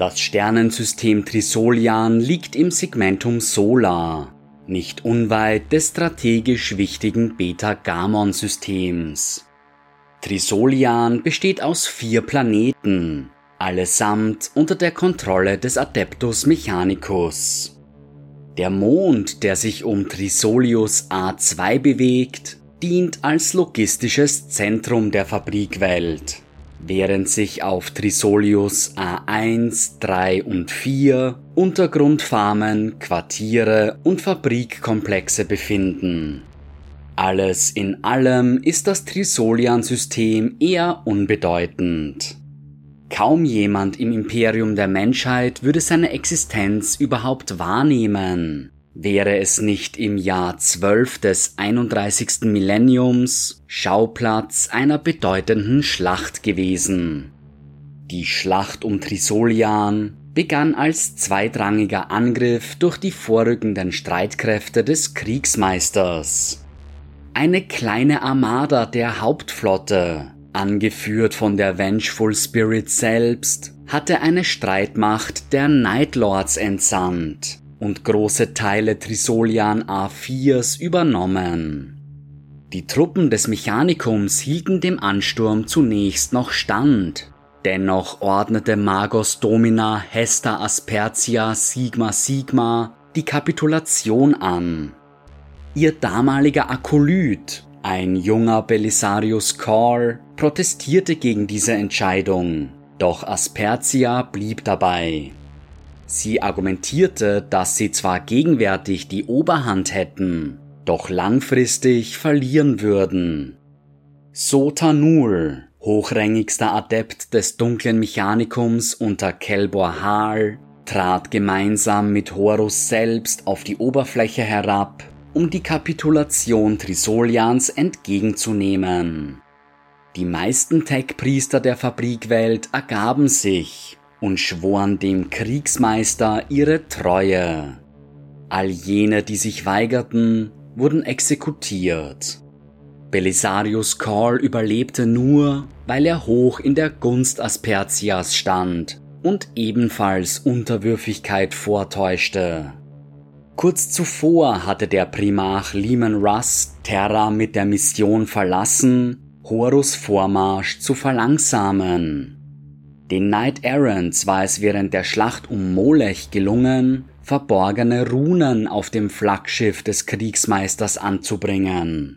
Das Sternensystem Trisolian liegt im Segmentum Solar, nicht unweit des strategisch wichtigen Beta-Gamma-Systems. Trisolian besteht aus 4 Planeten, allesamt unter der Kontrolle des Adeptus Mechanicus. Der Mond, der sich um Trisolius A2 bewegt, dient als logistisches Zentrum der Fabrikwelt, während sich auf Trisolius A1, 3 und 4 Untergrundfarmen, Quartiere und Fabrikkomplexe befinden. Alles in allem ist das Trisolian-System eher unbedeutend. Kaum jemand im Imperium der Menschheit würde seine Existenz überhaupt wahrnehmen, wäre es nicht im Jahr 12 des 31. Millenniums Schauplatz einer bedeutenden Schlacht gewesen. Die Schlacht um Trisolian begann als zweitrangiger Angriff durch die vorrückenden Streitkräfte des Kriegsmeisters. Eine kleine Armada der Hauptflotte, angeführt von der Vengeful Spirit selbst, hatte eine Streitmacht der Nightlords entsandt und große Teile Trisolian A4s übernommen. Die Truppen des Mechanikums hielten dem Ansturm zunächst noch stand, dennoch ordnete Magos Domina Hesta Aspertia Sigma Sigma die Kapitulation an. Ihr damaliger Akolyt, ein junger Belisarius Cawl, protestierte gegen diese Entscheidung, doch Aspertia blieb dabei. Sie argumentierte, dass sie zwar gegenwärtig die Oberhand hätten, doch langfristig verlieren würden. Sotanul, hochrangigster Adept des dunklen Mechanikums unter Kelbor Hal, trat gemeinsam mit Horus selbst auf die Oberfläche herab, um die Kapitulation Trisolians entgegenzunehmen. Die meisten Tech-Priester der Fabrikwelt ergaben sich und schworen dem Kriegsmeister ihre Treue. All jene, die sich weigerten, wurden exekutiert. Belisarius Cawl überlebte nur, weil er hoch in der Gunst Aspertias stand und ebenfalls Unterwürfigkeit vortäuschte. Kurz zuvor hatte der Primarch Leman Russ Terra mit der Mission verlassen, Horus' Vormarsch zu verlangsamen. Den Knight Errants war es während der Schlacht um Molech gelungen, verborgene Runen auf dem Flaggschiff des Kriegsmeisters anzubringen.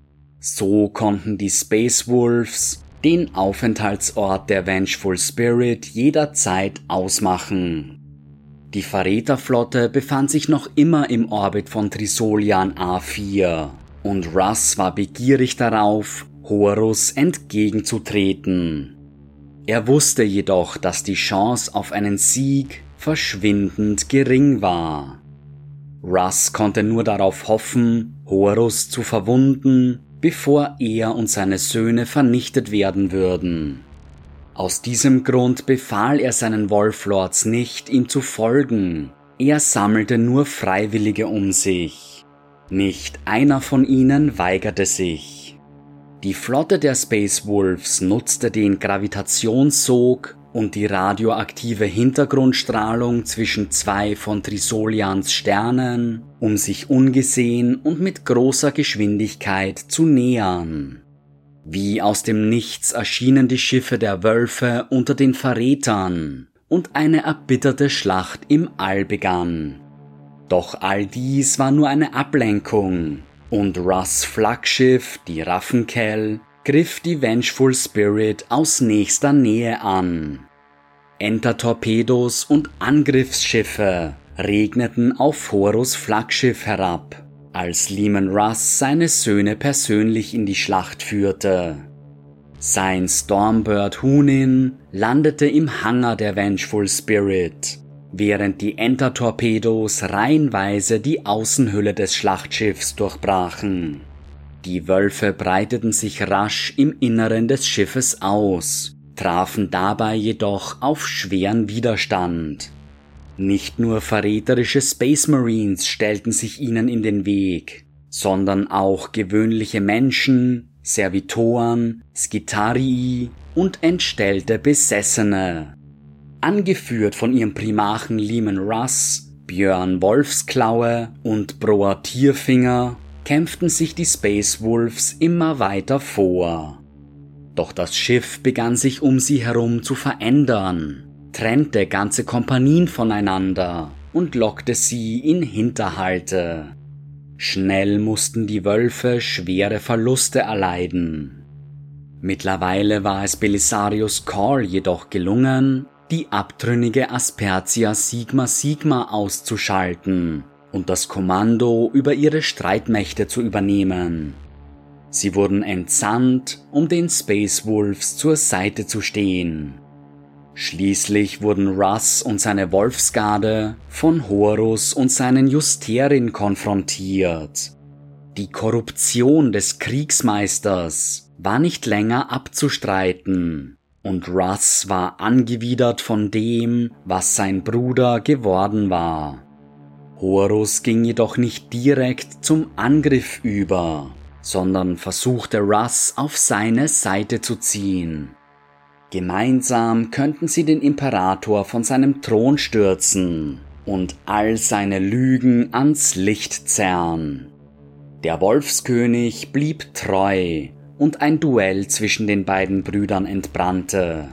So konnten die Space Wolves den Aufenthaltsort der Vengeful Spirit jederzeit ausmachen. Die Verräterflotte befand sich noch immer im Orbit von Trisolian A4 und Russ war begierig darauf, Horus entgegenzutreten. Er wusste jedoch, dass die Chance auf einen Sieg verschwindend gering war. Russ konnte nur darauf hoffen, Horus zu verwunden, bevor er und seine Söhne vernichtet werden würden. Aus diesem Grund befahl er seinen Wolflords nicht, ihm zu folgen. Er sammelte nur Freiwillige um sich. Nicht einer von ihnen weigerte sich. Die Flotte der Space Wolves nutzte den Gravitationssog und die radioaktive Hintergrundstrahlung zwischen 2 von Trisolians Sternen, um sich ungesehen und mit großer Geschwindigkeit zu nähern. Wie aus dem Nichts erschienen die Schiffe der Wölfe unter den Verrätern und eine erbitterte Schlacht im All begann. Doch all dies war nur eine Ablenkung und Russ' Flaggschiff, die Raffenkel, griff die Vengeful Spirit aus nächster Nähe an. Entertorpedos und Angriffsschiffe regneten auf Horus' Flaggschiff herab, als Leman Russ seine Söhne persönlich in die Schlacht führte. Sein Stormbird Hunin landete im Hangar der Vengeful Spirit, während die Entertorpedos reihenweise die Außenhülle des Schlachtschiffs durchbrachen. Die Wölfe breiteten sich rasch im Inneren des Schiffes aus, trafen dabei jedoch auf schweren Widerstand. Nicht nur verräterische Space Marines stellten sich ihnen in den Weg, sondern auch gewöhnliche Menschen, Servitoren, Skitarii und entstellte Besessene. Angeführt von ihrem Primarchen Leman Russ, Björn Wolfsklaue und Broa Tierfinger kämpften sich die Space Wolves immer weiter vor. Doch das Schiff begann sich um sie herum zu verändern, trennte ganze Kompanien voneinander und lockte sie in Hinterhalte. Schnell mussten die Wölfe schwere Verluste erleiden. Mittlerweile war es Belisarius Cawl jedoch gelungen, die abtrünnige Aspertia Sigma Sigma auszuschalten und das Kommando über ihre Streitmächte zu übernehmen. Sie wurden entsandt, um den Space Wolves zur Seite zu stehen. Schließlich wurden Russ und seine Wolfsgarde von Horus und seinen Justerin konfrontiert. Die Korruption des Kriegsmeisters war nicht länger abzustreiten, und Russ war angewidert von dem, was sein Bruder geworden war. Horus ging jedoch nicht direkt zum Angriff über, sondern versuchte Russ auf seine Seite zu ziehen. Gemeinsam könnten sie den Imperator von seinem Thron stürzen und all seine Lügen ans Licht zerren. Der Wolfskönig blieb treu und ein Duell zwischen den beiden Brüdern entbrannte.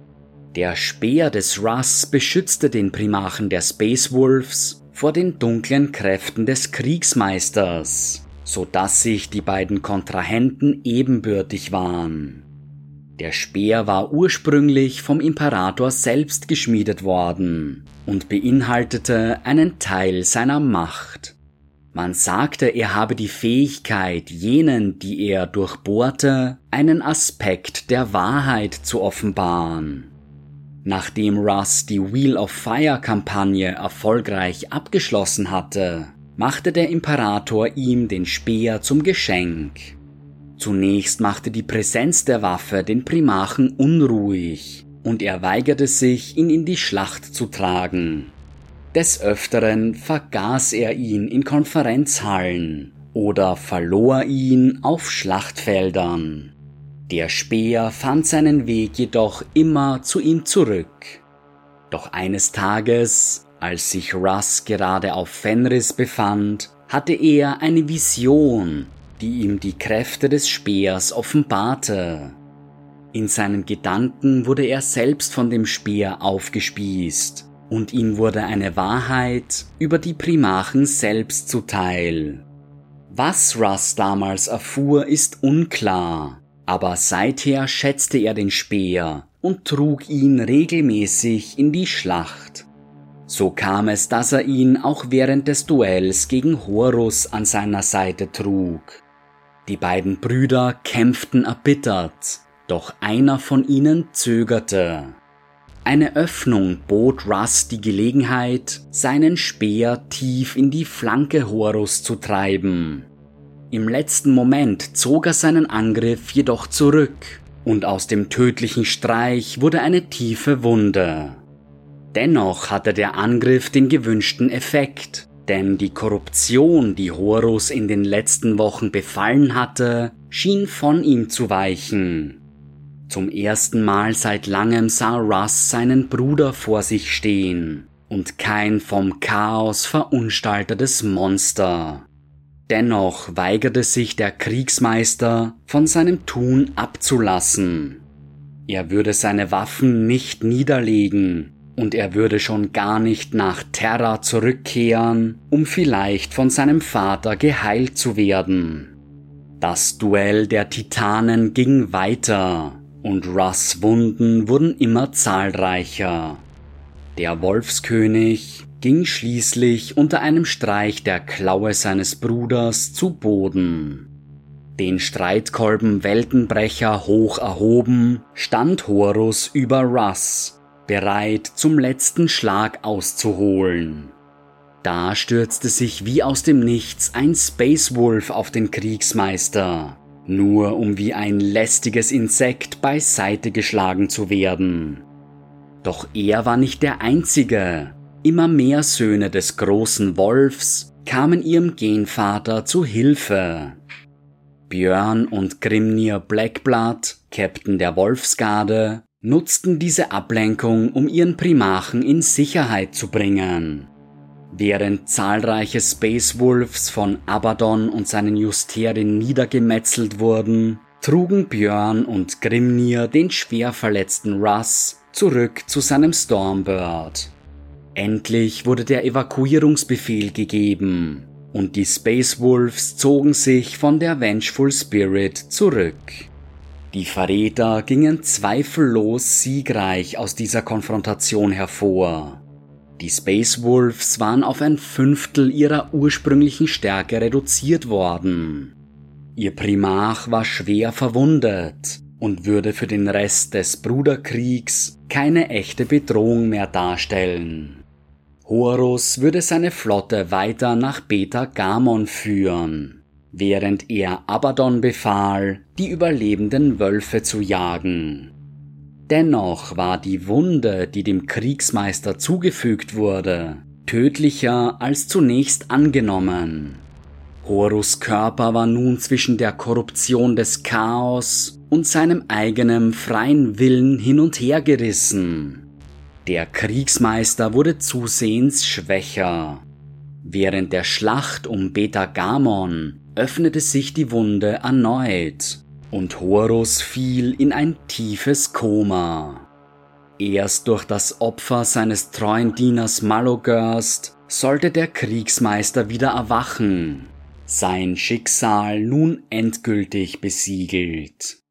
Der Speer des Russ beschützte den Primarchen der Space Wolves vor den dunklen Kräften des Kriegsmeisters, sodass sich die beiden Kontrahenten ebenbürtig waren. Der Speer war ursprünglich vom Imperator selbst geschmiedet worden und beinhaltete einen Teil seiner Macht. Man sagte, er habe die Fähigkeit, jenen, die er durchbohrte, einen Aspekt der Wahrheit zu offenbaren. Nachdem Russ die Wheel of Fire-Kampagne erfolgreich abgeschlossen hatte, machte der Imperator ihm den Speer zum Geschenk. Zunächst machte die Präsenz der Waffe den Primarchen unruhig und er weigerte sich, ihn in die Schlacht zu tragen. Des Öfteren vergaß er ihn in Konferenzhallen oder verlor ihn auf Schlachtfeldern. Der Speer fand seinen Weg jedoch immer zu ihm zurück. Doch eines Tages, als sich Russ gerade auf Fenris befand, hatte er eine Vision, die ihm die Kräfte des Speers offenbarte. In seinen Gedanken wurde er selbst von dem Speer aufgespießt und ihm wurde eine Wahrheit über die Primarchen selbst zuteil. Was Russ damals erfuhr, ist unklar, aber seither schätzte er den Speer und trug ihn regelmäßig in die Schlacht. So kam es, dass er ihn auch während des Duells gegen Horus an seiner Seite trug. Die beiden Brüder kämpften erbittert, doch einer von ihnen zögerte. Eine Öffnung bot Russ die Gelegenheit, seinen Speer tief in die Flanke Horus zu treiben. Im letzten Moment zog er seinen Angriff jedoch zurück und aus dem tödlichen Streich wurde eine tiefe Wunde. Dennoch hatte der Angriff den gewünschten Effekt, denn die Korruption, die Horus in den letzten Wochen befallen hatte, schien von ihm zu weichen. Zum ersten Mal seit langem sah Russ seinen Bruder vor sich stehen und kein vom Chaos verunstaltetes Monster. Dennoch weigerte sich der Kriegsmeister, von seinem Tun abzulassen. Er würde seine Waffen nicht niederlegen und er würde schon gar nicht nach Terra zurückkehren, um vielleicht von seinem Vater geheilt zu werden. Das Duell der Titanen ging weiter und Russ' Wunden wurden immer zahlreicher. Der Wolfskönig ging schließlich unter einem Streich der Klaue seines Bruders zu Boden. Den Streitkolben Weltenbrecher hoch erhoben, stand Horus über Russ, bereit zum letzten Schlag auszuholen. Da stürzte sich wie aus dem Nichts ein Space Wolf auf den Kriegsmeister, nur um wie ein lästiges Insekt beiseite geschlagen zu werden. Doch er war nicht der Einzige. Immer mehr Söhne des großen Wolfs kamen ihrem Genvater zu Hilfe. Björn und Grimnir Blackblood, Captain der Wolfsgarde, nutzten diese Ablenkung, um ihren Primarchen in Sicherheit zu bringen. Während zahlreiche Space Wolves von Abaddon und seinen Justeren niedergemetzelt wurden, trugen Björn und Grimnir den schwer verletzten Russ zurück zu seinem Stormbird. Endlich wurde der Evakuierungsbefehl gegeben und die Space Wolves zogen sich von der Vengeful Spirit zurück. Die Verräter gingen zweifellos siegreich aus dieser Konfrontation hervor. Die Space Wolves waren auf 1/5 ihrer ursprünglichen Stärke reduziert worden. Ihr Primarch war schwer verwundet und würde für den Rest des Bruderkriegs keine echte Bedrohung mehr darstellen. Horus würde seine Flotte weiter nach Beta Gamon führen, während er Abaddon befahl, die überlebenden Wölfe zu jagen. Dennoch war die Wunde, die dem Kriegsmeister zugefügt wurde, tödlicher als zunächst angenommen. Horus' Körper war nun zwischen der Korruption des Chaos und seinem eigenen freien Willen hin und her gerissen. Der Kriegsmeister wurde zusehends schwächer. Während der Schlacht um Beta Gamon öffnete sich die Wunde erneut und Horus fiel in ein tiefes Koma. Erst durch das Opfer seines treuen Dieners Malogurst sollte der Kriegsmeister wieder erwachen, sein Schicksal nun endgültig besiegelt.